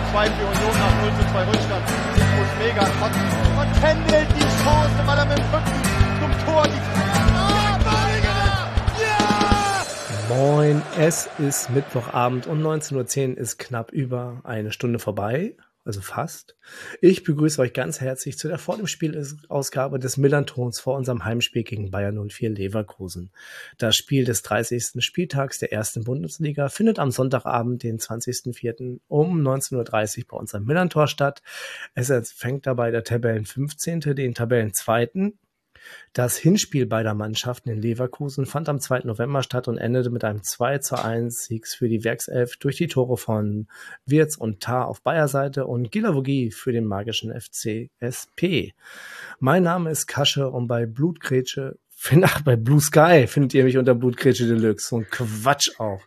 2 für Union nach 0:2 Rückstand. Nico Schläger und Kendall die Chance, weil er mit dem Rücken zum Tor Moin, es ist Mittwochabend und 19:10 Uhr ist knapp über eine Stunde vorbei, also fast. Ich begrüße euch ganz herzlich zu der Vor dem Spiel-Ausgabe des Millern-Tons vor unserem Heimspiel gegen Bayer 04 Leverkusen. Das Spiel des 30. Spieltags der ersten Bundesliga findet am Sonntagabend, den 20.04. um 19:30 Uhr bei unserem Millern-Tor statt. Es empfängt dabei der Tabellen 15., den Tabellen 2. Das Hinspiel beider Mannschaften in Leverkusen fand am 2. November statt und endete mit einem 2:1 Sieg für die Werkself durch die Tore von Wirtz und Tah auf Bayer-Seite und Guilavogui für den magischen FC SP. Mein Name ist Kasche und bei Blutgrätsche, bei Blue Sky findet ihr mich unter Blutgrätsche Deluxe. So ein Quatsch auch.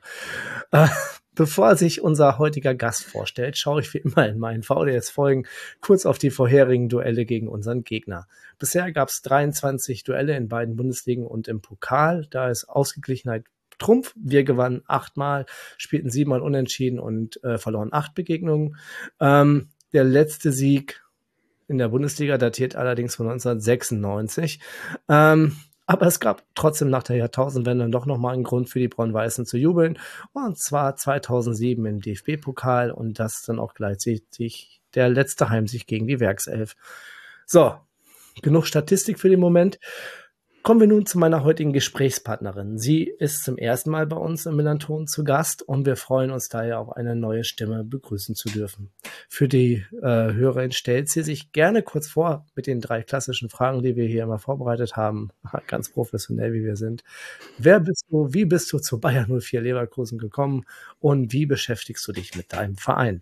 Bevor sich unser heutiger Gast vorstellt, schaue ich wie immer in meinen VDS-Folgen kurz auf die vorherigen Duelle gegen unseren Gegner. Bisher gab es 23 Duelle in beiden Bundesligen und im Pokal. Da ist Ausgeglichenheit Trumpf. Wir gewannen 8-mal, spielten 7-mal unentschieden und verloren 8 Begegnungen. Der letzte Sieg in der Bundesliga datiert allerdings von 1996. Aber es gab trotzdem nach der Jahrtausendwende doch nochmal einen Grund für die Braun-Weißen zu jubeln. Und zwar 2007 im DFB-Pokal und das dann auch gleichzeitig der letzte Heimsieg gegen die Werkself. So, genug Statistik für den Moment. Kommen wir nun zu meiner heutigen Gesprächspartnerin. Sie ist zum ersten Mal bei uns im Millern-Ton zu Gast und wir freuen uns daher auf eine neue Stimme begrüßen zu dürfen. Für die Hörerin stellt sie sich gerne kurz vor mit den 3 klassischen Fragen, die wir hier immer vorbereitet haben. Ganz professionell, wie wir sind. Wer bist du? Wie bist du zu Bayer 04 Leverkusen gekommen? Und wie beschäftigst du dich mit deinem Verein?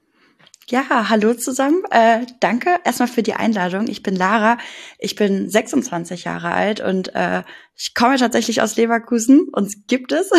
Ja, hallo zusammen. Danke erstmal für die Einladung. Ich bin Lara, ich bin 26 Jahre alt und ich komme tatsächlich aus Leverkusen, uns gibt es.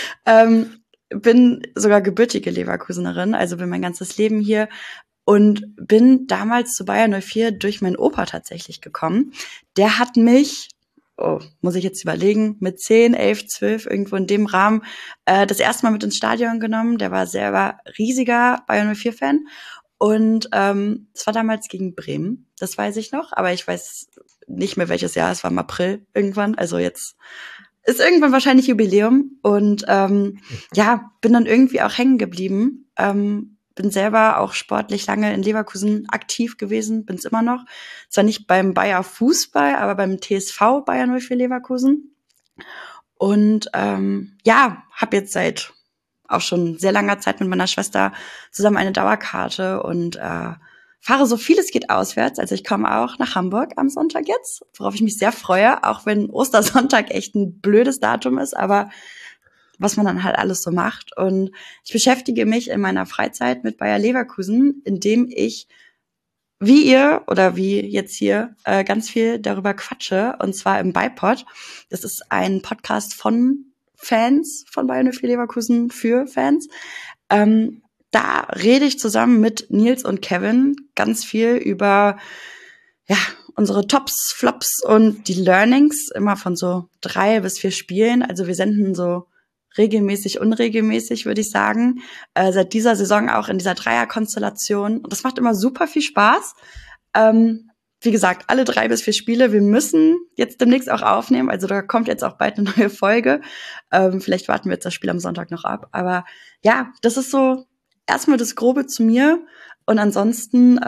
Bin sogar gebürtige Leverkusenerin, also bin mein ganzes Leben hier und bin damals zu Bayer 04 durch meinen Opa tatsächlich gekommen. Der hat mich, muss ich jetzt überlegen, mit 10, 11, 12, irgendwo in dem Rahmen, das erste Mal mit ins Stadion genommen. Der war selber riesiger Bayer 04-Fan. Und es war damals gegen Bremen, das weiß ich noch, aber ich weiß nicht mehr welches Jahr, es war im April irgendwann, also jetzt ist irgendwann wahrscheinlich Jubiläum und bin dann irgendwie auch hängen geblieben, bin selber auch sportlich lange in Leverkusen aktiv gewesen, bin's immer noch, zwar nicht beim Bayer Fußball, aber beim TSV Bayer 04 Leverkusen und habe jetzt seit auch schon sehr langer Zeit mit meiner Schwester zusammen eine Dauerkarte und fahre so viel es geht auswärts. Also ich komme auch nach Hamburg am Sonntag jetzt, worauf ich mich sehr freue, auch wenn Ostersonntag echt ein blödes Datum ist, aber was man dann halt alles so macht. Und ich beschäftige mich in meiner Freizeit mit Bayer Leverkusen, indem ich, wie ihr oder wie jetzt hier, ganz viel darüber quatsche, und zwar im BayPod. Das ist ein Podcast von Fans von Bayer 04 Leverkusen für Fans. Da rede ich zusammen mit Nils und Kevin ganz viel über unsere Tops, Flops und die Learnings, immer von so 3 bis 4 Spielen. Also wir senden so regelmäßig, unregelmäßig, würde ich sagen. Seit dieser Saison auch in dieser Dreierkonstellation. Und das macht immer super viel Spaß. Wie gesagt, alle 3 bis 4 Spiele. Wir müssen jetzt demnächst auch aufnehmen. Also da kommt jetzt auch bald eine neue Folge. Vielleicht warten wir jetzt das Spiel am Sonntag noch ab. Aber ja, das ist so erstmal das Grobe zu mir. Und ansonsten,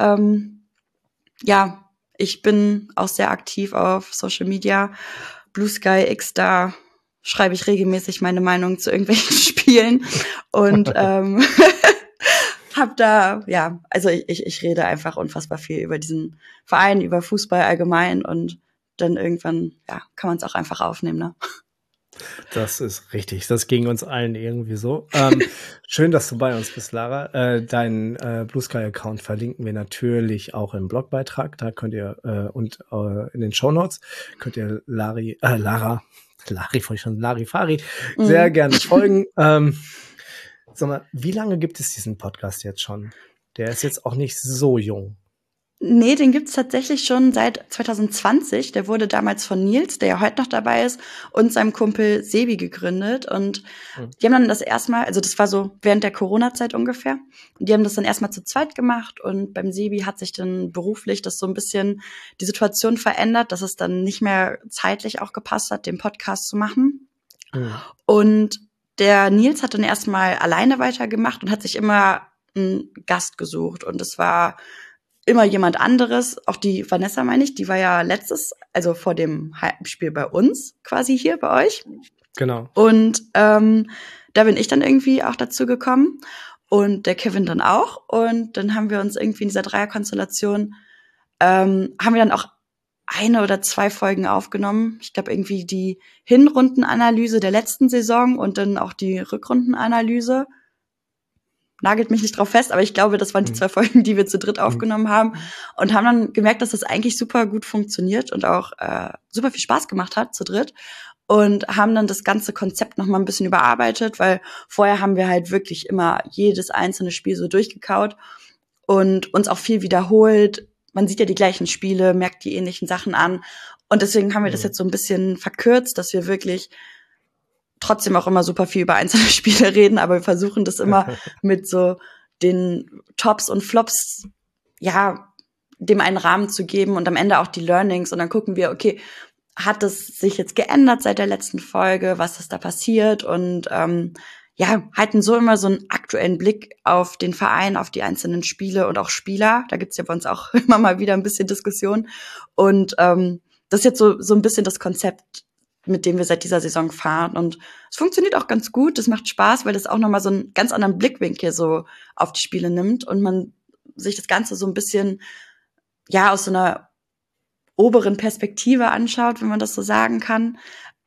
ich bin auch sehr aktiv auf Social Media. Blue Sky, X, da schreibe ich regelmäßig meine Meinung zu irgendwelchen Spielen. Und hab da, also ich rede einfach unfassbar viel über diesen Verein, über Fußball allgemein und dann irgendwann, kann man es auch einfach aufnehmen, ne? Das ist richtig, das ging uns allen irgendwie so. Schön, dass du bei uns bist, Lara. Deinen Blue Sky Account verlinken wir natürlich auch im Blogbeitrag. Da könnt ihr in den Shownotes könnt ihr Larifari sehr gerne folgen. Sag mal, wie lange gibt es diesen Podcast jetzt schon? Der ist jetzt auch nicht so jung. Nee, den gibt's tatsächlich schon seit 2020. Der wurde damals von Nils, der ja heute noch dabei ist, und seinem Kumpel Sebi gegründet. Und die haben dann das erstmal, also das war so während der Corona-Zeit ungefähr. Und die haben das dann erstmal zu zweit gemacht. Und beim Sebi hat sich dann beruflich das so ein bisschen die Situation verändert, dass es dann nicht mehr zeitlich auch gepasst hat, den Podcast zu machen. Und der Nils hat dann erstmal alleine weitergemacht und hat sich immer einen Gast gesucht. Und es war immer jemand anderes, auch die Vanessa meine ich, die war ja also vor dem Spiel bei uns, quasi hier bei euch. Genau. Und da bin ich dann irgendwie auch dazu gekommen und der Kevin dann auch. Und dann haben wir uns irgendwie in dieser Dreierkonstellation, haben wir dann auch 1 oder 2 Folgen aufgenommen. Ich glaube irgendwie die Hinrundenanalyse der letzten Saison und dann auch die Rückrundenanalyse. Nagelt mich nicht drauf fest, aber ich glaube, das waren die 2 Folgen, die wir zu dritt aufgenommen haben und haben dann gemerkt, dass das eigentlich super gut funktioniert und auch super viel Spaß gemacht hat zu dritt und haben dann das ganze Konzept noch mal ein bisschen überarbeitet, weil vorher haben wir halt wirklich immer jedes einzelne Spiel so durchgekaut und uns auch viel wiederholt. Man sieht ja die gleichen Spiele, merkt die ähnlichen Sachen an und deswegen haben wir das jetzt so ein bisschen verkürzt, dass wir wirklich trotzdem auch immer super viel über einzelne Spiele reden, aber wir versuchen das immer mit so den Tops und Flops, ja, dem einen Rahmen zu geben und am Ende auch die Learnings und dann gucken wir, okay, hat es sich jetzt geändert seit der letzten Folge, was ist da passiert und halten so immer so einen aktuellen Blick auf den Verein, auf die einzelnen Spiele und auch Spieler. Da gibt's ja bei uns auch immer mal wieder ein bisschen Diskussion und das ist jetzt so ein bisschen das Konzept, mit dem wir seit dieser Saison fahren. Und es funktioniert auch ganz gut. Es macht Spaß, weil das auch nochmal so einen ganz anderen Blickwinkel so auf die Spiele nimmt und man sich das Ganze so ein bisschen, ja, aus so einer oberen Perspektive anschaut, wenn man das so sagen kann.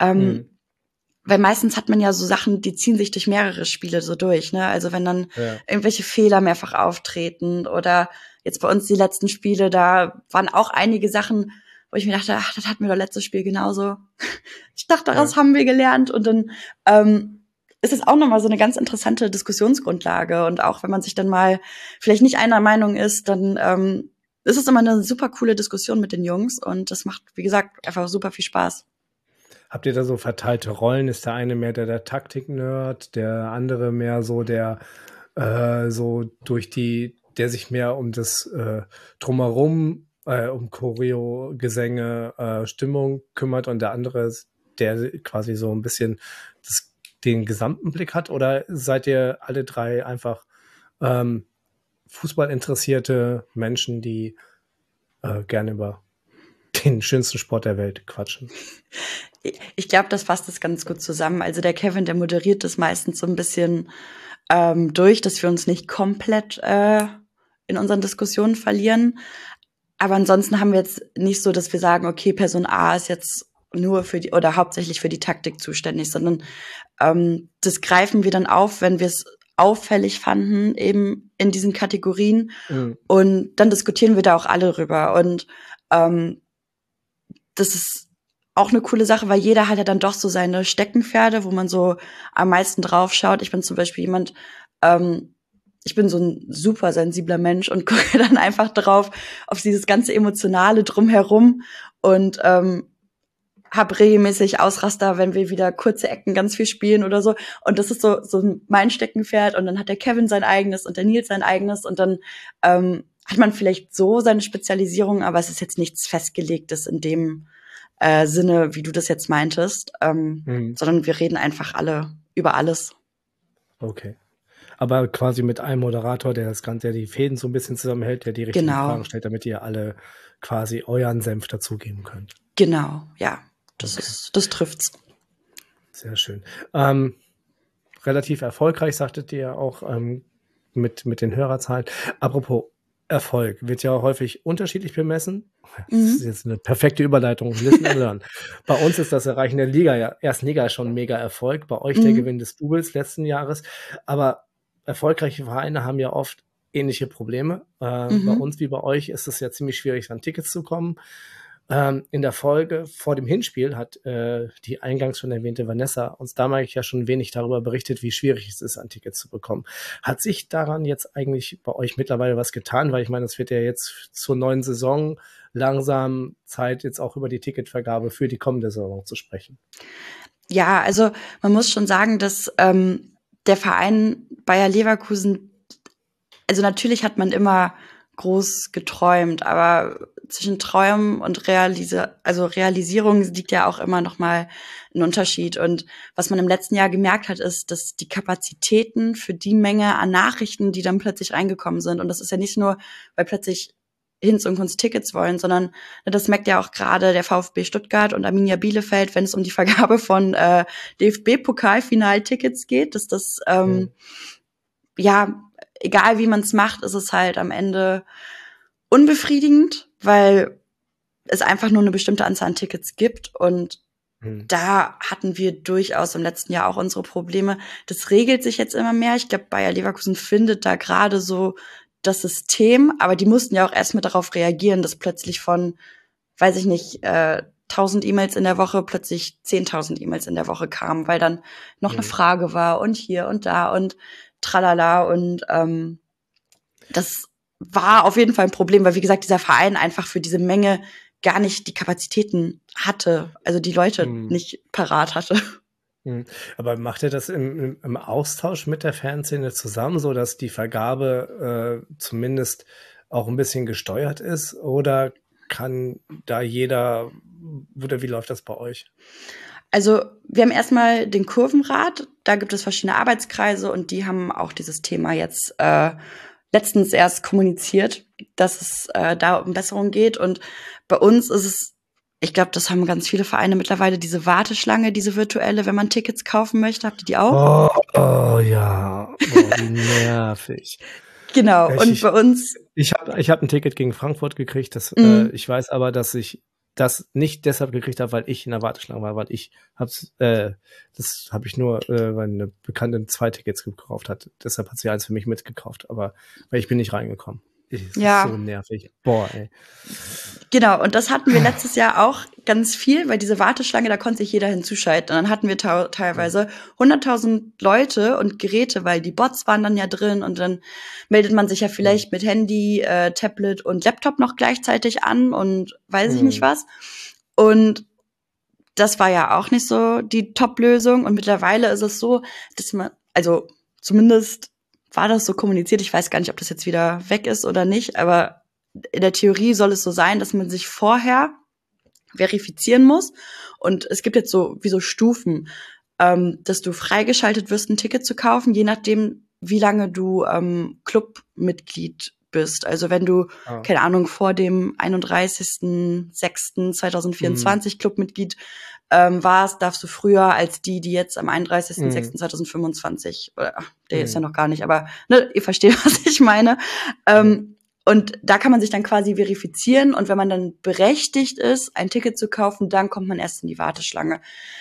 Weil meistens hat man ja so Sachen, die ziehen sich durch mehrere Spiele so durch, ne? Also wenn dann irgendwelche Fehler mehrfach auftreten oder jetzt bei uns die letzten Spiele, da waren auch einige Sachen, wo ich mir dachte, ach, das hatten wir doch letztes Spiel genauso. Ich dachte, daraus haben wir gelernt. Und dann ist es auch nochmal so eine ganz interessante Diskussionsgrundlage. Und auch wenn man sich dann mal vielleicht nicht einer Meinung ist, dann ist es immer eine super coole Diskussion mit den Jungs. Und das macht, wie gesagt, einfach super viel Spaß. Habt ihr da so verteilte Rollen? Ist der eine mehr der Taktik-Nerd, der andere mehr so der der sich mehr um das Drumherum um Choreo, Gesänge, Stimmung kümmert und der andere, der quasi so ein bisschen den gesamten Blick hat? Oder seid ihr alle drei einfach fußballinteressierte Menschen, die gerne über den schönsten Sport der Welt quatschen? Ich glaube, das fasst es ganz gut zusammen. Also der Kevin, der moderiert das meistens so ein bisschen durch, dass wir uns nicht komplett in unseren Diskussionen verlieren. Aber ansonsten haben wir jetzt nicht so, dass wir sagen, okay, Person A ist jetzt nur für die oder hauptsächlich für die Taktik zuständig, sondern das greifen wir dann auf, wenn wir es auffällig fanden, eben in diesen Kategorien. Und dann diskutieren wir da auch alle drüber. Und das ist auch eine coole Sache, weil jeder hat ja dann doch so seine Steckenpferde, wo man so am meisten drauf schaut. Ich bin zum Beispiel jemand, ich bin so ein super sensibler Mensch und gucke dann einfach drauf auf dieses ganze Emotionale drumherum und habe regelmäßig Ausraster, wenn wir wieder kurze Ecken ganz viel spielen oder so. Und das ist so mein Steckenpferd. Und dann hat der Kevin sein eigenes und der Nils sein eigenes. Und dann hat man vielleicht so seine Spezialisierung, aber es ist jetzt nichts Festgelegtes in dem Sinne, wie du das jetzt meintest, sondern wir reden einfach alle über alles. Okay. Aber quasi mit einem Moderator, der die Fäden so ein bisschen zusammenhält, der die richtigen Fragen stellt, damit ihr alle quasi euren Senf dazugeben könnt. Genau, ja. Das trifft's. Sehr schön. Relativ erfolgreich, sagtet ihr ja auch mit den Hörerzahlen. Apropos Erfolg, wird ja häufig unterschiedlich bemessen. Das ist jetzt eine perfekte Überleitung. Listen and learn. Bei uns ist das Erreichen der ersten Liga schon ein mega Erfolg. Bei euch der Gewinn des Doubles letzten Jahres. Aber erfolgreiche Vereine haben ja oft ähnliche Probleme. Bei uns wie bei euch ist es ja ziemlich schwierig, an Tickets zu kommen. In der Folge vor dem Hinspiel hat die eingangs schon erwähnte Vanessa uns damals ja schon wenig darüber berichtet, wie schwierig es ist, ein Ticket zu bekommen. Hat sich daran jetzt eigentlich bei euch mittlerweile was getan? Weil ich meine, es wird ja jetzt zur neuen Saison langsam Zeit, jetzt auch über die Ticketvergabe für die kommende Saison zu sprechen. Ja, also man muss schon sagen, dass der Verein Bayer Leverkusen, also natürlich hat man immer groß geträumt, aber zwischen Träumen und Realisierung liegt ja auch immer noch mal ein Unterschied. Und was man im letzten Jahr gemerkt hat, ist, dass die Kapazitäten für die Menge an Nachrichten, die dann plötzlich reingekommen sind, und das ist ja nicht nur, weil plötzlich Hinz und Kunst Tickets wollen, sondern das merkt ja auch gerade der VfB Stuttgart und Arminia Bielefeld, wenn es um die Vergabe von DFB-Pokalfinal-Tickets geht, dass das ja, egal wie man es macht, ist es halt am Ende unbefriedigend, weil es einfach nur eine bestimmte Anzahl an Tickets gibt. Und da hatten wir durchaus im letzten Jahr auch unsere Probleme. Das regelt sich jetzt immer mehr. Ich glaube, Bayer Leverkusen findet da gerade so das System, aber die mussten ja auch erstmal darauf reagieren, dass plötzlich von, weiß ich nicht, 1000 E-Mails in der Woche plötzlich 10.000 E-Mails in der Woche kamen, weil dann noch eine Frage war und hier und da und tralala. Und das war auf jeden Fall ein Problem, weil, wie gesagt, dieser Verein einfach für diese Menge gar nicht die Kapazitäten hatte, also die Leute nicht parat hatte. Aber macht ihr das im Austausch mit der Fanszene zusammen, so dass die Vergabe zumindest auch ein bisschen gesteuert ist? Oder kann da jeder, oder wie läuft das bei euch? Also wir haben erstmal den Kurvenrat, da gibt es verschiedene Arbeitskreise und die haben auch dieses Thema jetzt letztens erst kommuniziert, dass es da um Besserung geht. Und bei uns ist es, ich glaube, das haben ganz viele Vereine mittlerweile, diese Warteschlange, diese virtuelle, wenn man Tickets kaufen möchte. Habt ihr die auch? Oh ja, wie nervig. Genau, und bei uns... Ich hab ein Ticket gegen Frankfurt gekriegt. Ich weiß aber, dass ich das nicht deshalb gekriegt habe, weil ich in der Warteschlange war, weil das habe ich nur, weil eine Bekannte 2 Tickets gekauft hat. Deshalb hat sie eins für mich mitgekauft, aber weil ich bin nicht reingekommen. Das ist so nervig. Boah, ey. Genau, und das hatten wir letztes Jahr auch ganz viel, weil diese Warteschlange, da konnte sich jeder hinzuschalten. Und dann hatten wir teilweise 100.000 Leute und Geräte, weil die Bots waren dann ja drin und dann meldet man sich ja vielleicht mit Handy, Tablet und Laptop noch gleichzeitig an und weiß ich nicht was. Und das war ja auch nicht so die Top-Lösung. Und mittlerweile ist es so, dass man, also zumindest war das so kommuniziert, ich weiß gar nicht, ob das jetzt wieder weg ist oder nicht, aber in der Theorie soll es so sein, dass man sich vorher verifizieren muss. Und es gibt jetzt so wie so Stufen, dass du freigeschaltet wirst, ein Ticket zu kaufen, je nachdem, wie lange du Clubmitglied bist. Also wenn du, keine Ahnung, vor dem 31.06.2024 Clubmitglied warst, darfst du früher als die jetzt am 31.06.2025, der ist ja noch gar nicht, aber ne, ihr versteht, was ich meine. Und da kann man sich dann quasi verifizieren und wenn man dann berechtigt ist, ein Ticket zu kaufen, dann kommt man erst in die Warteschlange.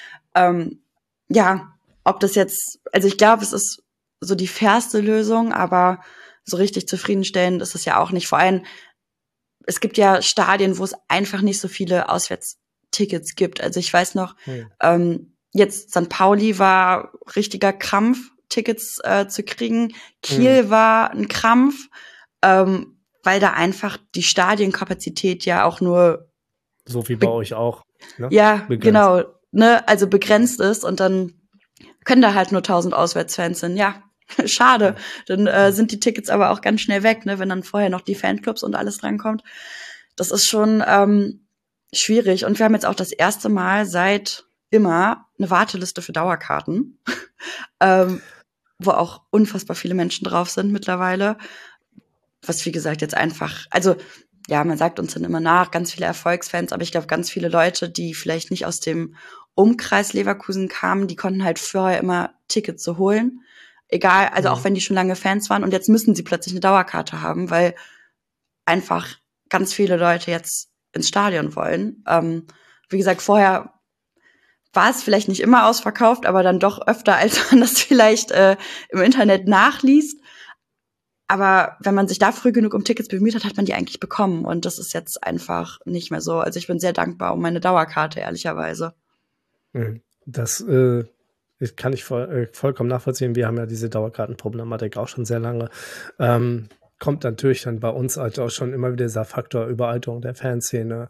Ja, ob das jetzt, also ich glaube, es ist so die fairste Lösung, aber so richtig zufriedenstellend ist es ja auch nicht. Vor allem, es gibt ja Stadien, wo es einfach nicht so viele Auswärtstickets gibt. Also ich weiß noch, jetzt St. Pauli war richtiger Krampf, Tickets zu kriegen. Kiel war ein Krampf, weil da einfach die Stadienkapazität ja auch nur so wie bei euch auch. Ne? Ja, begrenzt. Genau. Ne, also begrenzt ist und dann können da halt nur 1000 Auswärtsfans sein. Ja, schade. Dann sind die Tickets aber auch ganz schnell weg, ne, wenn dann vorher noch die Fanclubs und alles drankommt. Das ist schon schwierig. Und wir haben jetzt auch das erste Mal seit immer eine Warteliste für Dauerkarten, wo auch unfassbar viele Menschen drauf sind mittlerweile. Was, wie gesagt, jetzt einfach, also ja, man sagt uns dann immer nach, ganz viele Erfolgsfans, aber ich glaube, ganz viele Leute, die vielleicht nicht aus dem Umkreis Leverkusen kamen, die konnten halt vorher immer Tickets so holen. Egal, also auch wenn die schon lange Fans waren und jetzt müssen sie plötzlich eine Dauerkarte haben, weil einfach ganz viele Leute jetzt ins Stadion wollen. Wie gesagt, vorher war es vielleicht nicht immer ausverkauft, aber dann doch öfter, als man das vielleicht im Internet nachliest. Aber wenn man sich da früh genug um Tickets bemüht hat, hat man die eigentlich bekommen. Und das ist jetzt einfach nicht mehr so. Also ich bin sehr dankbar um meine Dauerkarte, ehrlicherweise. Das kann ich vollkommen nachvollziehen. Wir haben ja diese Dauerkartenproblematik auch schon sehr lange. Kommt natürlich dann bei uns halt auch schon immer wieder dieser Faktor Überalterung der Fanszene.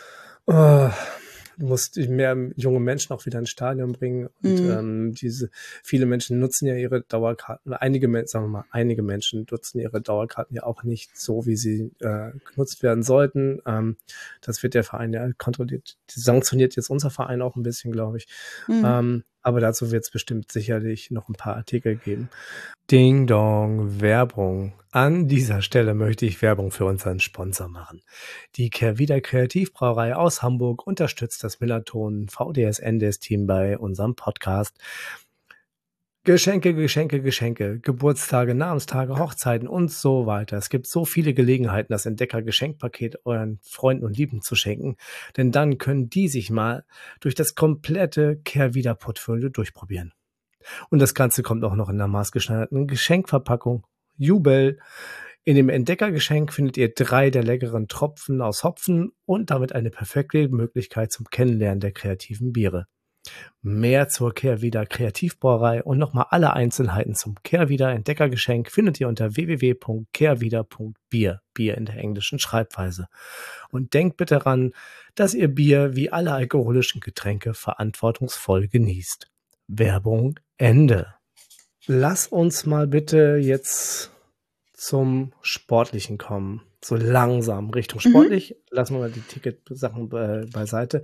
Du musst mehr junge Menschen auch wieder ins Stadion bringen. Und viele Menschen nutzen ja ihre Dauerkarten. Einige Menschen nutzen ihre Dauerkarten ja auch nicht so, wie sie genutzt werden sollten. Das wird der Verein ja kontrolliert. Sanktioniert jetzt unser Verein auch ein bisschen, glaube ich. Aber dazu wird es bestimmt sicherlich noch ein paar Artikel geben. Ding Dong, Werbung. An dieser Stelle möchte ich Werbung für unseren Sponsor machen. Die Kehrwieder Kreativbrauerei aus Hamburg unterstützt das Millanton VDS-NDS-Team bei unserem Podcast. Geschenke, Geburtstage, Namenstage, Hochzeiten und so weiter. Es gibt so viele Gelegenheiten, das Entdecker-Geschenkpaket euren Freunden und Lieben zu schenken, denn dann können die sich mal durch das komplette Kehrwieder-Portfolio durchprobieren. Und das Ganze kommt auch noch in einer maßgeschneiderten Geschenkverpackung. Jubel! In dem Entdeckergeschenk findet ihr 3 der leckeren Tropfen aus Hopfen und damit eine perfekte Möglichkeit zum Kennenlernen der kreativen Biere. Mehr zur Kehrwieder Kreativbrauerei und nochmal alle Einzelheiten zum Kehrwieder Entdeckergeschenk findet ihr unter www.kehrwieder.bier, Bier in der englischen Schreibweise. Und denkt bitte daran, dass ihr Bier wie alle alkoholischen Getränke verantwortungsvoll genießt. Werbung Ende. Lass uns mal bitte jetzt zum Sportlichen kommen. So langsam Richtung sportlich. Lassen wir mal die Ticketsachen beiseite.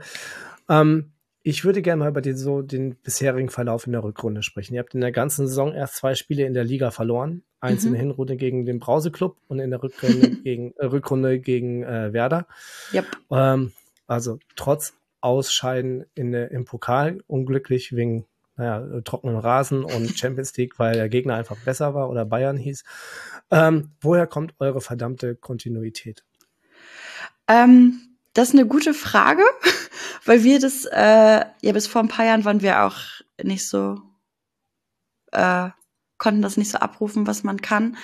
Ich würde gerne mal über den bisherigen Verlauf in der Rückrunde sprechen. Ihr habt in der ganzen Saison erst 2 Spiele in der Liga verloren. Eins in der Hinrunde gegen den Brause-Club und in der Rückrunde gegen Werder. Yep. Also trotz Ausscheiden im Pokal, unglücklich wegen trockenen Rasen und Champions League, weil der Gegner einfach besser war oder Bayern hieß. Woher kommt eure verdammte Kontinuität? Das ist eine gute Frage, weil wir das, bis vor ein paar Jahren waren wir auch nicht so, konnten das nicht so abrufen, was man kann.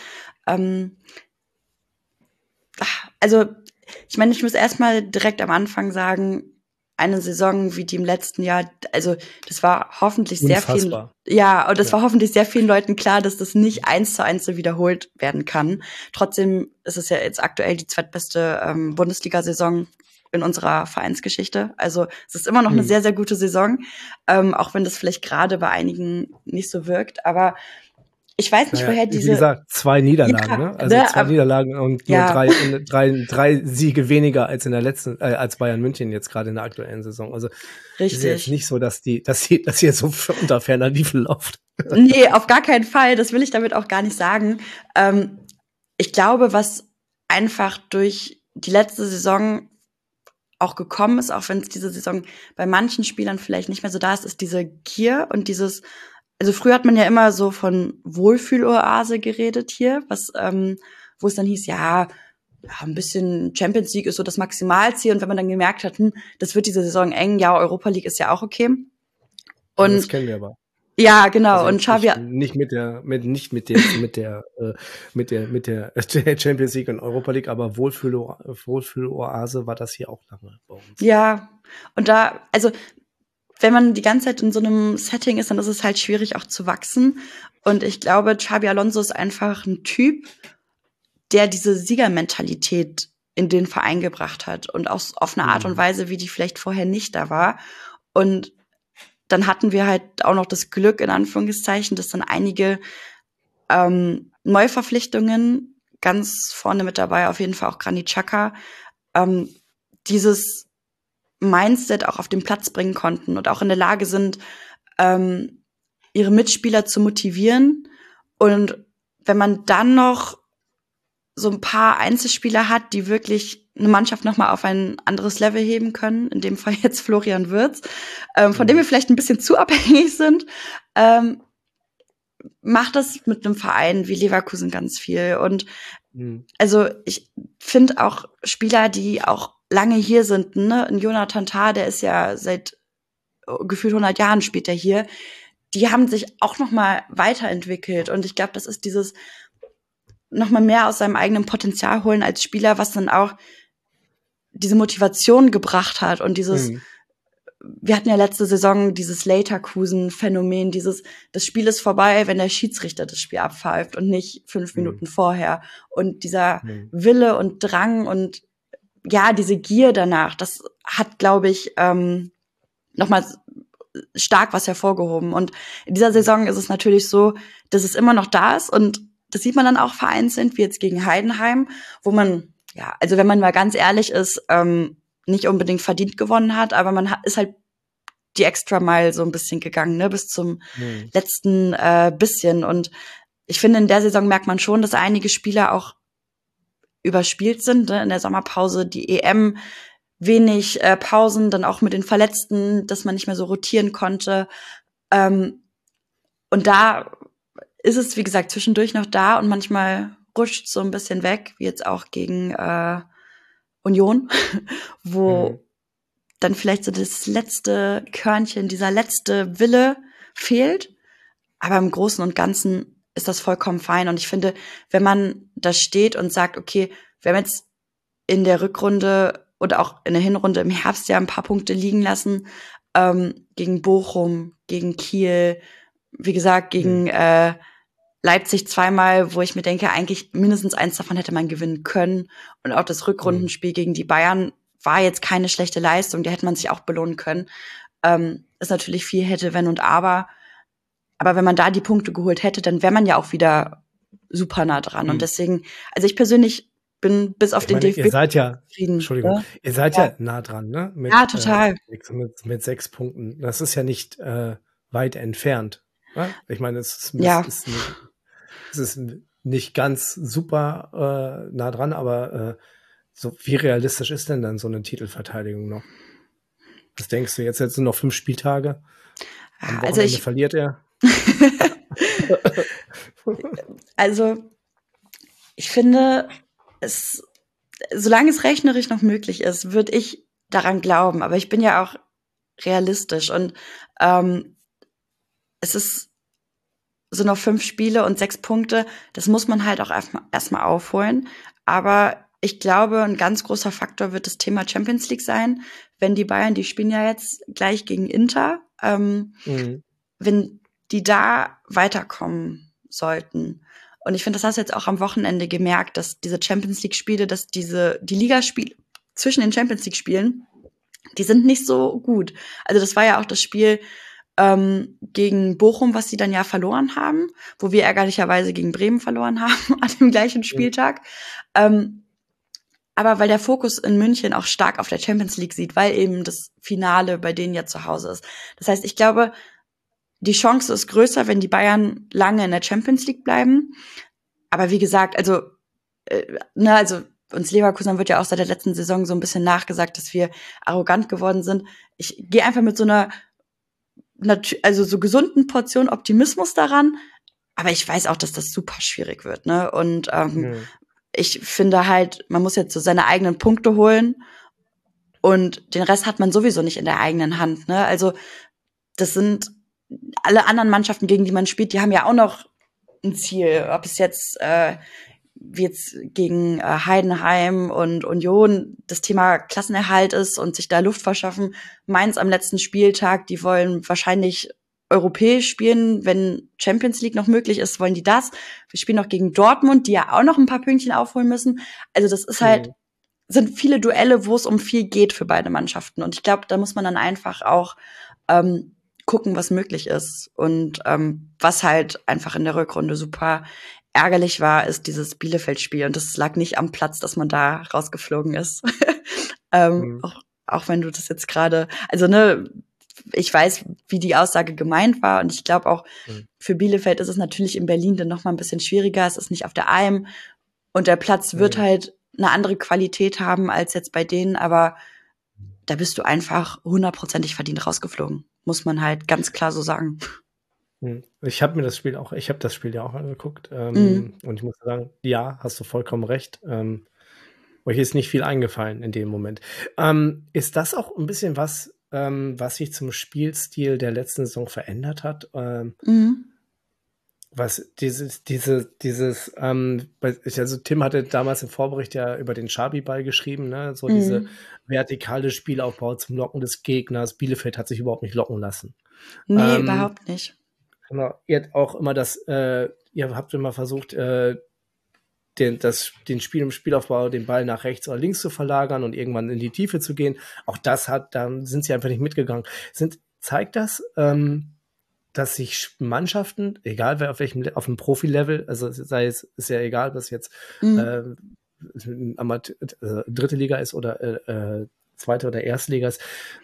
Also, ich meine, ich muss erstmal direkt am Anfang sagen, eine Saison wie die im letzten Jahr, also das war hoffentlich Unfassbar. War hoffentlich sehr vielen Leuten klar, dass das nicht 1:1 so wiederholt werden kann. Trotzdem ist es ja jetzt aktuell die zweitbeste Bundesliga-Saison in unserer Vereinsgeschichte. Also es ist immer noch eine sehr, sehr gute Saison, auch wenn das vielleicht gerade bei einigen nicht so wirkt. Aber ich weiß nicht, woher diese... Wie gesagt, 2 Niederlagen, ne? Also 2 Niederlagen und nur 3 Siege weniger als in der letzten, als Bayern München jetzt gerade in der aktuellen Saison. Also richtig. Ist ja jetzt nicht so, dass hier so unter ferner Liefen läuft. Nee, auf gar keinen Fall. Das will ich damit auch gar nicht sagen. Ich glaube, was einfach durch die letzte Saison auch gekommen ist, auch wenn es diese Saison bei manchen Spielern vielleicht nicht mehr so da ist, ist diese Gier und dieses, also früher hat man ja immer so von Wohlfühloase geredet hier, wo es dann hieß, ein bisschen Champions League ist so das Maximalziel, und wenn man dann gemerkt hat, das wird diese Saison eng, Europa League ist ja auch okay. Und das kennen wir aber. Ja, genau. Also und Xavi nicht mit der Champions League und Europa League, aber Wohlfühloase war das hier auch lange bei uns. Ja, und wenn man die ganze Zeit in so einem Setting ist, dann ist es halt schwierig auch zu wachsen. Und ich glaube, Xabi Alonso ist einfach ein Typ, der diese Siegermentalität in den Verein gebracht hat und auch auf eine Art und Weise, wie die vielleicht vorher nicht da war. Und dann hatten wir halt auch noch das Glück, in Anführungszeichen, dass dann einige Neuverpflichtungen, ganz vorne mit dabei auf jeden Fall auch Granit Xhaka, dieses Mindset auch auf den Platz bringen konnten und auch in der Lage sind, ihre Mitspieler zu motivieren. Und wenn man dann noch so ein paar Einzelspieler hat, die wirklich eine Mannschaft nochmal auf ein anderes Level heben können, in dem Fall jetzt Florian Wirtz, von dem wir vielleicht ein bisschen zu abhängig sind, macht das mit einem Verein wie Leverkusen ganz viel. Und also ich finde auch Spieler, die auch lange hier sind, ne? Ein Jonathan Tah, der ist ja seit gefühlt 100 Jahren spielt er hier, die haben sich auch noch mal weiterentwickelt. Und ich glaube, das ist dieses, noch mal mehr aus seinem eigenen Potenzial holen als Spieler, was dann auch diese Motivation gebracht hat und dieses wir hatten ja letzte Saison dieses Leverkusen-Phänomen, das Spiel ist vorbei, wenn der Schiedsrichter das Spiel abpfeift und nicht 5 Minuten vorher. Und dieser Wille und Drang und ja, diese Gier danach, das hat, glaube ich, nochmal stark was hervorgehoben. Und in dieser Saison ist es natürlich so, dass es immer noch da ist und das sieht man dann auch vereinzelt, wie jetzt gegen Heidenheim, wo man, ja, also wenn man mal ganz ehrlich ist, nicht unbedingt verdient gewonnen hat, aber ist halt die Extra Mile so ein bisschen gegangen, ne, bis zum letzten bisschen. Und ich finde, in der Saison merkt man schon, dass einige Spieler auch überspielt sind, ne? In der Sommerpause die EM, wenig Pausen, dann auch mit den Verletzten, dass man nicht mehr so rotieren konnte. Und da ist es, wie gesagt, zwischendurch noch da und manchmal rutscht so ein bisschen weg, wie jetzt auch gegen Union, wo dann vielleicht so das letzte Körnchen, dieser letzte Wille fehlt. Aber im Großen und Ganzen ist das vollkommen fein. Und ich finde, wenn man da steht und sagt, okay, wir haben jetzt in der Rückrunde oder auch in der Hinrunde im Herbst ja ein paar Punkte liegen lassen, gegen Bochum, gegen Kiel, wie gesagt, gegen Leipzig zweimal, wo ich mir denke, eigentlich mindestens eins davon hätte man gewinnen können. Und auch das Rückrundenspiel gegen die Bayern war jetzt keine schlechte Leistung, da hätte man sich auch belohnen können. Ist natürlich viel hätte, wenn und aber. Aber wenn man da die Punkte geholt hätte, dann wäre man ja auch wieder super nah dran. Und deswegen, also ich persönlich bin bis auf den DFB ihr seid ja, zufrieden. Entschuldigung, Ne? ihr seid ja nah dran, ne? Ja, total. Mit 6 Punkten. Das ist ja nicht weit entfernt. Ne? Ich meine, es ist nicht ganz super nah dran, aber so wie realistisch ist denn dann so eine Titelverteidigung noch? Was denkst du? Jetzt sind noch 5 Spieltage. Am Wochenende verliert er. Also, ich finde, solange es rechnerisch noch möglich ist, würde ich daran glauben. Aber ich bin ja auch realistisch und es ist so noch 5 Spiele und 6 Punkte. Das muss man halt auch erstmal aufholen. Aber ich glaube, ein ganz großer Faktor wird das Thema Champions League sein. Wenn die Bayern, die spielen ja jetzt gleich gegen Inter, wenn die da weiterkommen sollten. Und ich finde, das hast du jetzt auch am Wochenende gemerkt, dass diese Champions League-Spiele, dass die Ligaspiele zwischen den Champions League-Spielen, die sind nicht so gut. Also das war ja auch das Spiel gegen Bochum, was sie dann ja verloren haben, wo wir ärgerlicherweise gegen Bremen verloren haben an dem gleichen Spieltag. Aber weil der Fokus in München auch stark auf der Champions League sieht, weil eben das Finale bei denen ja zu Hause ist. Das heißt, ich glaube, die Chance ist größer, wenn die Bayern lange in der Champions League bleiben. Aber wie gesagt, also uns Leverkusen wird ja auch seit der letzten Saison so ein bisschen nachgesagt, dass wir arrogant geworden sind. Ich gehe einfach mit so einer so gesunden Portion Optimismus daran. Aber ich weiß auch, dass das super schwierig wird, ne? Und ich finde halt, man muss jetzt so seine eigenen Punkte holen und den Rest hat man sowieso nicht in der eigenen Hand, ne? Also das sind alle anderen Mannschaften, gegen die man spielt, die haben ja auch noch ein Ziel. Ob es jetzt wie jetzt gegen Heidenheim und Union das Thema Klassenerhalt ist und sich da Luft verschaffen. Mainz am letzten Spieltag, die wollen wahrscheinlich europäisch spielen, wenn Champions League noch möglich ist, wollen die das. Wir spielen noch gegen Dortmund, die ja auch noch ein paar Pünktchen aufholen müssen. Also das ist halt, sind viele Duelle, wo es um viel geht für beide Mannschaften. Und ich glaube, da muss man dann einfach auch gucken, was möglich ist. Und was halt einfach in der Rückrunde super ärgerlich war, ist dieses Bielefeld-Spiel. Und das lag nicht am Platz, dass man da rausgeflogen ist. Auch wenn du das jetzt gerade, also ne, ich weiß, wie die Aussage gemeint war. Und ich glaube auch, für Bielefeld ist es natürlich in Berlin dann noch mal ein bisschen schwieriger. Es ist nicht auf der Alm. Und der Platz wird halt eine andere Qualität haben als jetzt bei denen. Aber da bist du einfach 100%ig verdient rausgeflogen. Muss man halt ganz klar so sagen. Ich habe das Spiel ja auch angeguckt. Und ich muss sagen, ja, hast du vollkommen recht. Euch ist nicht viel eingefallen in dem Moment. Ist das auch ein bisschen was sich zum Spielstil der letzten Saison verändert hat? was also Tim hatte damals im Vorbericht ja über den Schabi-Ball geschrieben, ne? So diese vertikale Spielaufbau zum Locken des Gegners. Bielefeld hat sich überhaupt nicht locken lassen. Nee, überhaupt nicht. Genau. Ihr habt auch immer ihr habt immer versucht, den Spielaufbau, den Ball nach rechts oder links zu verlagern und irgendwann in die Tiefe zu gehen. Auch da sind sie einfach nicht mitgegangen. Zeigt das, dass sich Mannschaften, egal wer auf dem Profi-Level, also sei es, ist ja egal, ob das jetzt dritte Liga ist oder zweite oder erste Liga ist,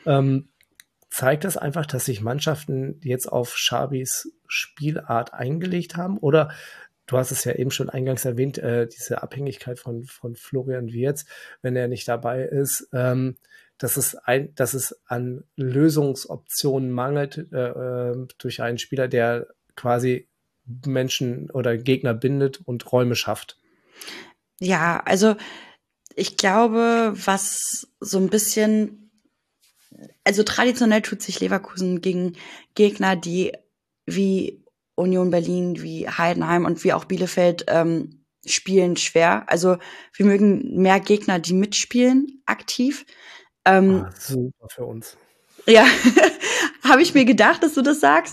zeigt das einfach, dass sich Mannschaften jetzt auf Schabis Spielart eingelegt haben? Oder du hast es ja eben schon eingangs erwähnt, diese Abhängigkeit von Florian Wirtz, wenn er nicht dabei ist, dass es an Lösungsoptionen mangelt durch einen Spieler, der quasi Menschen oder Gegner bindet und Räume schafft. Ja, also ich glaube, was so ein bisschen, also traditionell tut sich Leverkusen gegen Gegner, die wie Union Berlin, wie Heidenheim und wie auch Bielefeld spielen, schwer. Also wir mögen mehr Gegner, die mitspielen, aktiv. Super für uns. Ja, habe ich mir gedacht, dass du das sagst,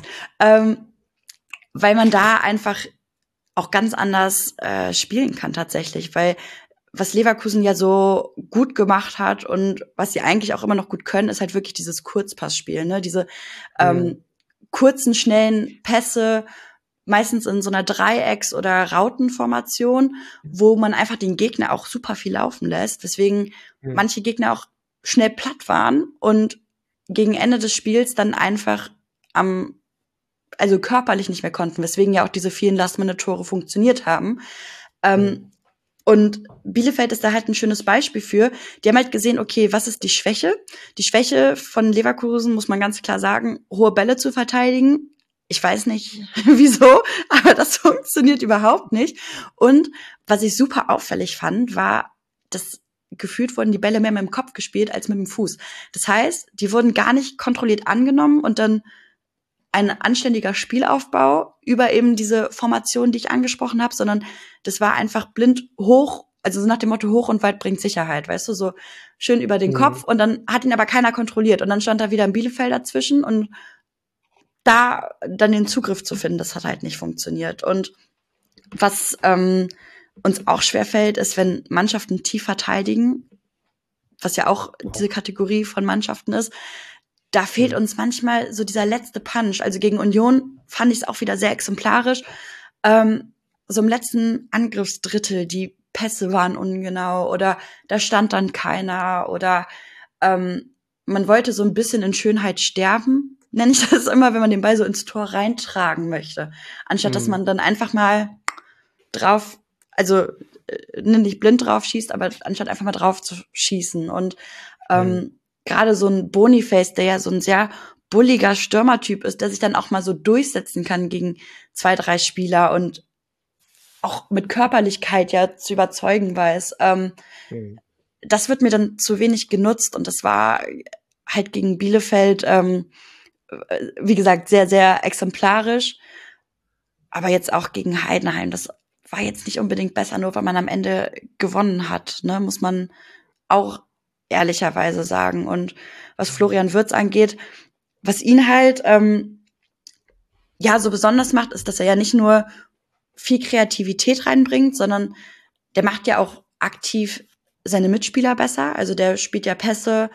weil man da einfach auch ganz anders spielen kann tatsächlich, weil was Leverkusen ja so gut gemacht hat und was sie eigentlich auch immer noch gut können, ist halt wirklich dieses Kurzpassspiel, ne? Diese kurzen, schnellen Pässe, meistens in so einer Dreiecks- oder Rautenformation, wo man einfach den Gegner auch super viel laufen lässt, weswegen manche Gegner auch schnell platt waren und gegen Ende des Spiels dann einfach also körperlich nicht mehr konnten, weswegen ja auch diese vielen Last-Minute-Tore funktioniert haben. Und Bielefeld ist da halt ein schönes Beispiel für. Die haben halt gesehen, okay, was ist die Schwäche? Die Schwäche von Leverkusen, muss man ganz klar sagen, hohe Bälle zu verteidigen. Ich weiß nicht, wieso, aber das funktioniert überhaupt nicht. Und was ich super auffällig fand, war, dass gefühlt wurden die Bälle mehr mit dem Kopf gespielt als mit dem Fuß. Das heißt, die wurden gar nicht kontrolliert angenommen und dann ein anständiger Spielaufbau über eben diese Formation, die ich angesprochen habe, sondern das war einfach blind hoch, also so nach dem Motto hoch und weit bringt Sicherheit, weißt du, so schön über den Kopf und dann hat ihn aber keiner kontrolliert und dann stand da wieder ein Bielefeld dazwischen und da dann den Zugriff zu finden, das hat halt nicht funktioniert. Und was uns auch schwerfällt, ist, wenn Mannschaften tief verteidigen, was ja auch diese Kategorie von Mannschaften ist, da fehlt uns manchmal so dieser letzte Punch. Also gegen Union fand ich es auch wieder sehr exemplarisch. So im letzten Angriffsdrittel, die Pässe waren ungenau oder da stand dann keiner oder man wollte so ein bisschen in Schönheit sterben, nenne ich das immer, wenn man den Ball so ins Tor reintragen möchte. Anstatt dass man dann einfach mal drauf, also nicht blind drauf schießt, aber anstatt einfach mal drauf zu schießen. Und gerade so ein Boniface, der ja so ein sehr bulliger Stürmertyp ist, der sich dann auch mal so durchsetzen kann gegen 2, 3 Spieler und auch mit Körperlichkeit ja zu überzeugen weiß. Das wird mir dann zu wenig genutzt und das war halt gegen Bielefeld, wie gesagt, sehr, sehr exemplarisch. Aber jetzt auch gegen Heidenheim, das war jetzt nicht unbedingt besser, nur weil man am Ende gewonnen hat, ne, muss man auch ehrlicherweise sagen. Und was Florian Wirtz angeht, was ihn halt so besonders macht, ist, dass er ja nicht nur viel Kreativität reinbringt, sondern der macht ja auch aktiv seine Mitspieler besser. Also der spielt ja Pässe,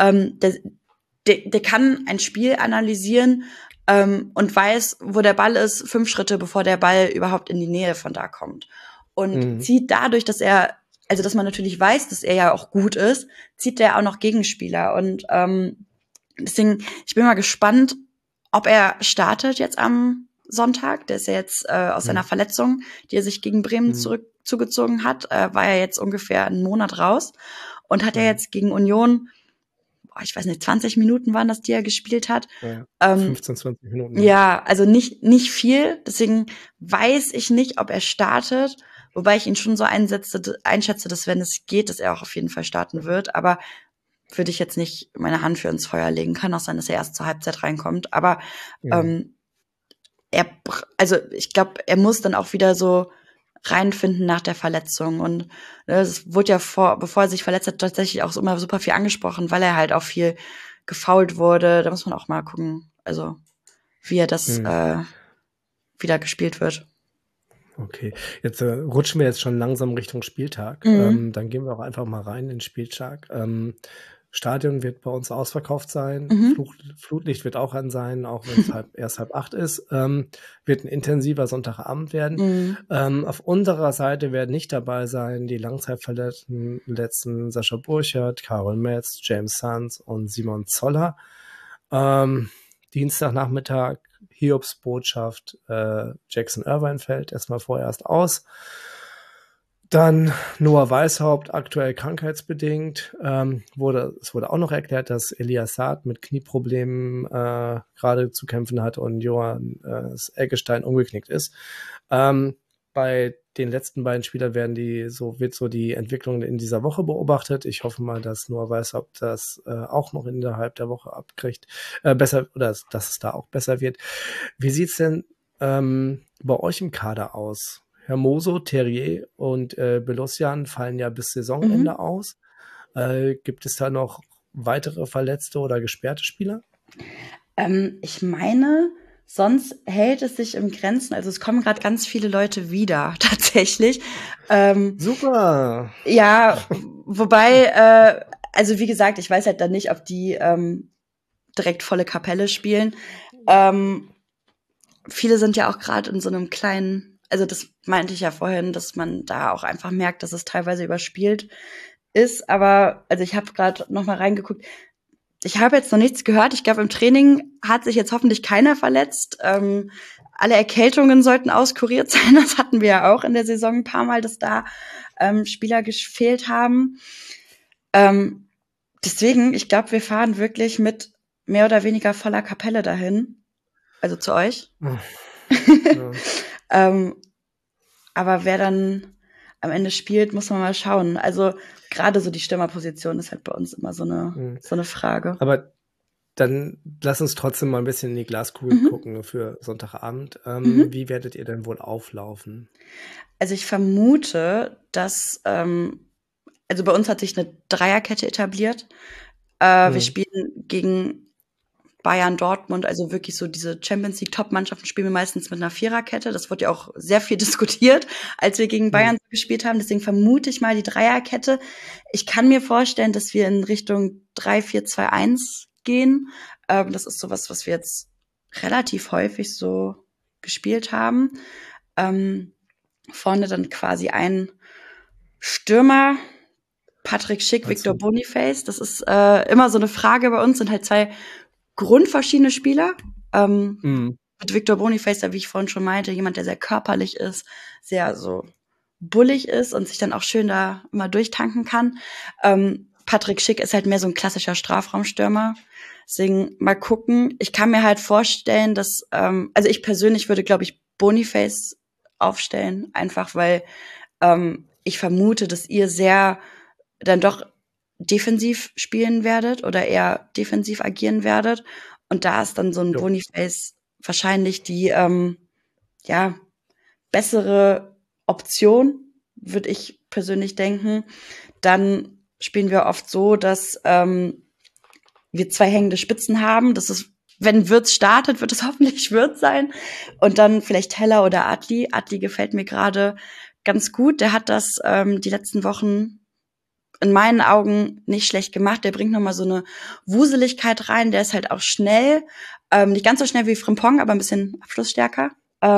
der kann ein Spiel analysieren und weiß, wo der Ball ist, 5 Schritte, bevor der Ball überhaupt in die Nähe von da kommt. Und zieht dadurch, dass man natürlich weiß, dass er ja auch gut ist, zieht er auch noch Gegenspieler. Und deswegen, ich bin mal gespannt, ob er startet jetzt am Sonntag. Der ist ja jetzt aus seiner Verletzung, die er sich gegen Bremen zugezogen hat, war er jetzt ungefähr einen Monat raus und hat er jetzt gegen Union, ich weiß nicht, 20 Minuten waren das, die er gespielt hat. Ja, 15, 20 Minuten. Ja, also nicht viel. Deswegen weiß ich nicht, ob er startet. Wobei ich ihn schon so einschätze, dass wenn es geht, dass er auch auf jeden Fall starten wird. Aber würde ich jetzt nicht meine Hand für ins Feuer legen. Kann auch sein, dass er erst zur Halbzeit reinkommt. Aber also ich glaube, er muss dann auch wieder so reinfinden nach der Verletzung. Und es wurde ja bevor er sich verletzt hat, tatsächlich auch immer super viel angesprochen, weil er halt auch viel gefoult wurde. Da muss man auch mal gucken, also wie er das wieder gespielt wird. Okay, jetzt rutschen wir jetzt schon langsam Richtung Spieltag. Mhm. Dann gehen wir auch einfach mal rein in den Spieltag. Stadion wird bei uns ausverkauft sein. Mhm. Flutlicht wird auch an sein, auch wenn es erst 7:30 ist. Wird ein intensiver Sonntagabend werden. Auf unserer Seite werden nicht dabei sein die Langzeitverletzten Sascha Burchert, Karol Metz, James Sanz und Simon Zoller. Dienstagnachmittag Hiobs Botschaft, Jackson Irvine fällt erstmal vorerst aus. Dann Noah Weishaupt, aktuell krankheitsbedingt. Es wurde auch noch erklärt, dass Elias Saad mit Knieproblemen gerade zu kämpfen hat und Johann Eggestein umgeknickt ist. Bei den letzten beiden Spielern wird so die Entwicklung in dieser Woche beobachtet. Ich hoffe mal, dass Noah Weishaupt das auch noch innerhalb der Woche abkriegt, besser, oder dass es da auch besser wird. Wie sieht's denn bei euch im Kader aus? Hermoso, Terrier und Belosian fallen ja bis Saisonende aus. Gibt es da noch weitere verletzte oder gesperrte Spieler? Ich meine, sonst hält es sich im Grenzen. Also es kommen gerade ganz viele Leute wieder, tatsächlich. Super! Ja, wobei, also wie gesagt, ich weiß halt dann nicht, ob die direkt volle Kapelle spielen. Viele sind ja auch gerade in so einem kleinen, also das meinte ich ja vorhin, dass man da auch einfach merkt, dass es teilweise überspielt ist. Aber also ich habe gerade noch mal reingeguckt. Ich habe jetzt noch nichts gehört. Ich glaube, im Training hat sich jetzt hoffentlich keiner verletzt. Alle Erkältungen sollten auskuriert sein. Das hatten wir ja auch in der Saison ein paar Mal, dass da Spieler gefehlt haben. Deswegen, ich glaube, wir fahren wirklich mit mehr oder weniger voller Kapelle dahin. Also zu euch. Ja. Aber wer dann am Ende spielt, muss man mal schauen. Also gerade so die Stürmerposition ist halt bei uns immer so eine Frage. Aber dann lass uns trotzdem mal ein bisschen in die Glaskugel gucken für Sonntagabend. Wie werdet ihr denn wohl auflaufen? Also ich vermute, dass also bei uns hat sich eine Dreierkette etabliert. Wir spielen gegen Bayern, Dortmund, also wirklich so diese Champions League Top-Mannschaften spielen wir meistens mit einer Viererkette. Das wurde ja auch sehr viel diskutiert, als wir gegen Bayern gespielt haben. Deswegen vermute ich mal die Dreierkette. Ich kann mir vorstellen, dass wir in Richtung 3-4-2-1 gehen. Das ist sowas, was wir jetzt relativ häufig so gespielt haben. Vorne dann quasi ein Stürmer, Patrick Schick, Victor Boniface. Das ist immer so eine Frage bei uns. Sind halt zwei grundverschiedene Spieler. Mit Victor Boniface, wie ich vorhin schon meinte, jemand, der sehr körperlich ist, sehr so bullig ist und sich dann auch schön da immer durchtanken kann. Patrick Schick ist halt mehr so ein klassischer Strafraumstürmer. Deswegen mal gucken. Ich kann mir halt vorstellen, dass, also ich persönlich würde, glaube ich, Boniface aufstellen, einfach weil ich vermute, dass ihr sehr dann doch defensiv spielen werdet oder eher defensiv agieren werdet. Und da ist dann so ein Boniface wahrscheinlich die bessere Option, würde ich persönlich denken. Dann spielen wir oft so, dass wir zwei hängende Spitzen haben. Das ist, wenn Wirtz startet, wird es hoffentlich Wirtz sein. Und dann vielleicht Heller oder Adli. Adli gefällt mir gerade ganz gut. Der hat das die letzten Wochen in meinen Augen nicht schlecht gemacht. Der bringt nochmal so eine Wuseligkeit rein. Der ist halt auch schnell. Nicht ganz so schnell wie Frimpong, aber ein bisschen abschlussstärker.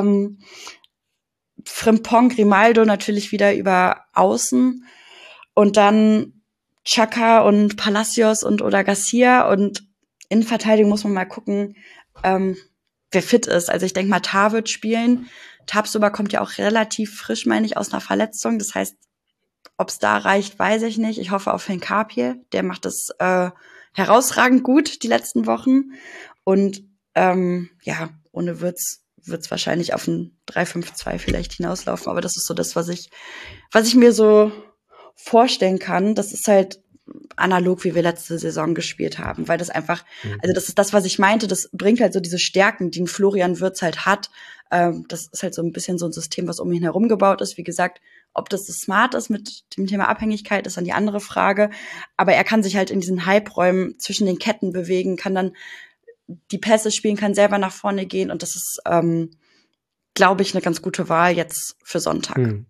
Frimpong, Grimaldo natürlich wieder über Außen. Und dann Xhaka und Palacios und Oda Garcia. Und in Verteidigung muss man mal gucken, wer fit ist. Also ich denke mal, Tah wird spielen. Tabsoba kommt ja auch relativ frisch, meine ich, aus einer Verletzung. Das heißt, ob es da reicht, weiß ich nicht. Ich hoffe auf Hincapié. Der macht es herausragend gut die letzten Wochen. Und ohne wird's wahrscheinlich auf ein 3-5-2 vielleicht hinauslaufen. Aber das ist so das, was ich mir so vorstellen kann. Das ist halt analog, wie wir letzte Saison gespielt haben, weil das einfach, also das ist das, was ich meinte, das bringt halt so diese Stärken, die ein Florian Wirtz halt hat. Das ist halt so ein bisschen so ein System, was um ihn herum gebaut ist. Wie gesagt, ob das so smart ist mit dem Thema Abhängigkeit, ist dann die andere Frage. Aber er kann sich halt in diesen Halbräumen zwischen den Ketten bewegen, kann dann die Pässe spielen, kann selber nach vorne gehen. Und das ist, glaube ich, eine ganz gute Wahl jetzt für Sonntag.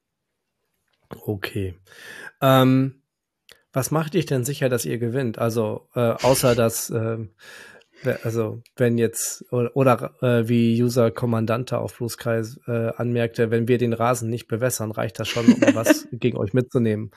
Okay. Was macht dich denn sicher, dass ihr gewinnt? Also außer dass also wenn jetzt oder wie User Kommandante auf Bluesky anmerkte, wenn wir den Rasen nicht bewässern, reicht das schon, um was gegen euch mitzunehmen.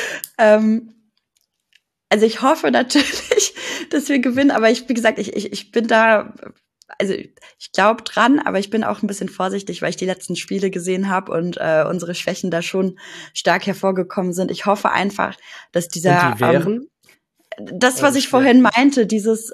Also ich hoffe natürlich, dass wir gewinnen, aber wie gesagt, ich bin da, also ich glaube dran, aber ich bin auch ein bisschen vorsichtig, weil ich die letzten Spiele gesehen habe und unsere Schwächen da schon stark hervorgekommen sind. Ich hoffe einfach, dass dieser und die wären? Das, was ich vorhin meinte, dieses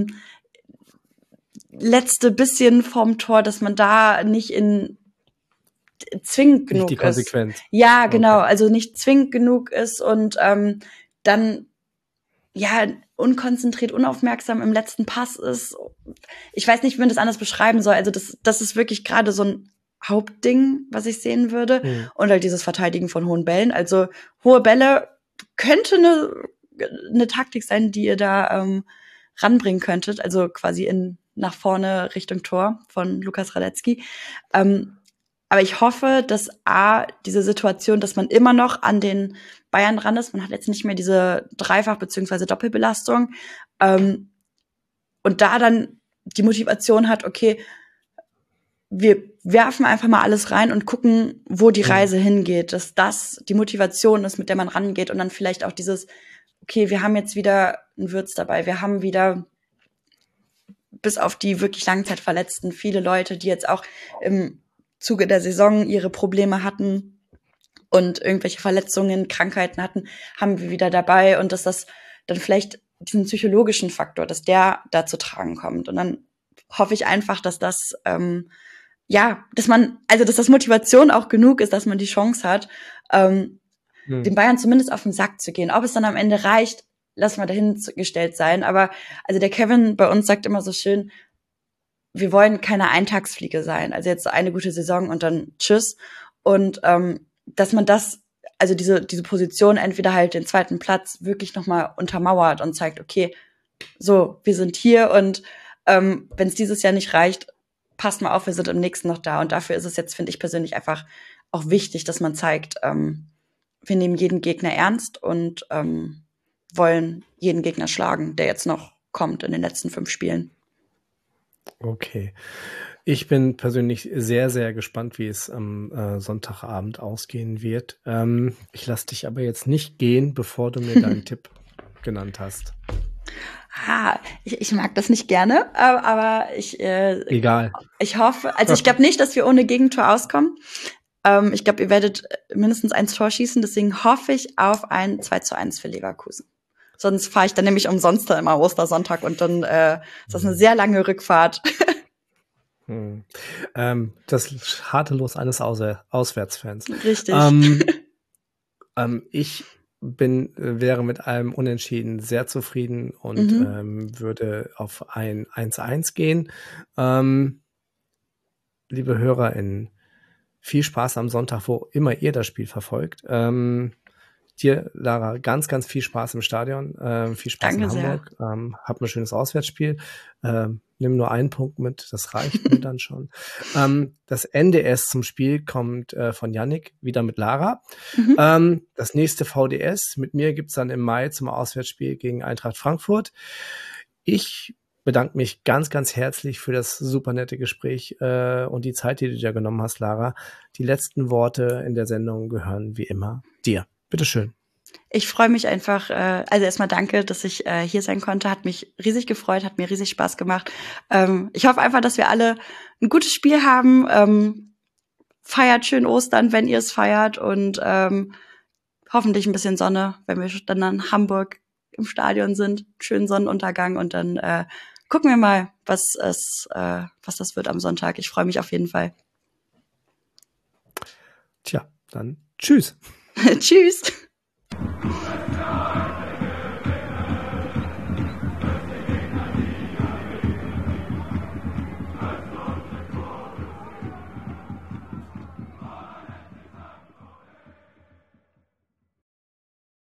letzte bisschen vom Tor, dass man da nicht zwingend genug ist. Nicht die Konsequenz. Ja, genau, also nicht zwingend genug ist und dann ja unkonzentriert, unaufmerksam im letzten Pass ist. Ich weiß nicht, wie man das anders beschreiben soll. Also das ist wirklich gerade so ein Hauptding, was ich sehen würde. Und halt dieses Verteidigen von hohen Bällen. Also hohe Bälle könnte eine Taktik sein, die ihr da ranbringen könntet. Also quasi nach vorne Richtung Tor von Lukas Radetzky. Aber ich hoffe, dass diese Situation, dass man immer noch an den Bayern ran ist, man hat jetzt nicht mehr diese Dreifach- bzw. Doppelbelastung, und da dann die Motivation hat, okay, wir werfen einfach mal alles rein und gucken, wo die Reise hingeht, dass das die Motivation ist, mit der man rangeht und dann vielleicht auch dieses, okay, wir haben jetzt wieder einen Wirtz dabei, wir haben wieder bis auf die wirklich Langzeitverletzten viele Leute, die jetzt auch im Zuge der Saison ihre Probleme hatten und irgendwelche Verletzungen, Krankheiten hatten, haben wir wieder dabei und dass das dann vielleicht diesen psychologischen Faktor, dass der da zu tragen kommt. Und dann hoffe ich einfach, dass das, dass das Motivation auch genug ist, dass man die Chance hat, den Bayern zumindest auf den Sack zu gehen. Ob es dann am Ende reicht, lassen wir dahingestellt sein. Aber also der Kevin bei uns sagt immer so schön, wir wollen keine Eintagsfliege sein. Also jetzt so eine gute Saison und dann tschüss. Und dass man diese Position entweder halt den zweiten Platz wirklich nochmal untermauert und zeigt, okay, so, wir sind hier und wenn es dieses Jahr nicht reicht, passt mal auf, wir sind im nächsten noch da. Und dafür ist es jetzt, finde ich persönlich, einfach auch wichtig, dass man zeigt, wir nehmen jeden Gegner ernst und wollen jeden Gegner schlagen, der jetzt noch kommt in den letzten 5 Spielen. Okay. Ich bin persönlich sehr, sehr gespannt, wie es am Sonntagabend ausgehen wird. Ich lasse dich aber jetzt nicht gehen, bevor du mir deinen Tipp genannt hast. Ich mag das nicht gerne, aber egal. Ich hoffe, also ich glaube nicht, dass wir ohne Gegentor auskommen. Ich glaube, ihr werdet mindestens 1 Tor schießen, deswegen hoffe ich auf ein 2:1 für Leverkusen. Sonst fahre ich dann nämlich umsonst da immer Ostersonntag und dann ist das eine sehr lange Rückfahrt. Das harte Los eines Auswärtsfans. Richtig. Ich wäre mit einem Unentschieden sehr zufrieden und würde auf ein 1:1 gehen. Liebe HörerInnen, viel Spaß am Sonntag, wo immer ihr das Spiel verfolgt. Dir, Lara, ganz, ganz viel Spaß im Stadion. Viel Spaß in Hamburg. Hab ein schönes Auswärtsspiel. Nimm nur einen Punkt mit, das reicht mir dann schon. Das NDS zum Spiel kommt von Yannick, wieder mit Lara. Das nächste VDS mit mir gibt's dann im Mai zum Auswärtsspiel gegen Eintracht Frankfurt. Ich bedanke mich ganz, ganz herzlich für das super nette Gespräch und die Zeit, die du dir genommen hast, Lara. Die letzten Worte in der Sendung gehören wie immer dir. Bitteschön. Ich freue mich einfach, also erstmal danke, dass ich hier sein konnte, hat mich riesig gefreut, hat mir riesig Spaß gemacht. Ich hoffe einfach, dass wir alle ein gutes Spiel haben. Feiert schön Ostern, wenn ihr es feiert und hoffentlich ein bisschen Sonne, wenn wir dann in Hamburg im Stadion sind. Schönen Sonnenuntergang und dann gucken wir mal, was das wird am Sonntag. Ich freue mich auf jeden Fall. Tja, dann tschüss. Tschüss.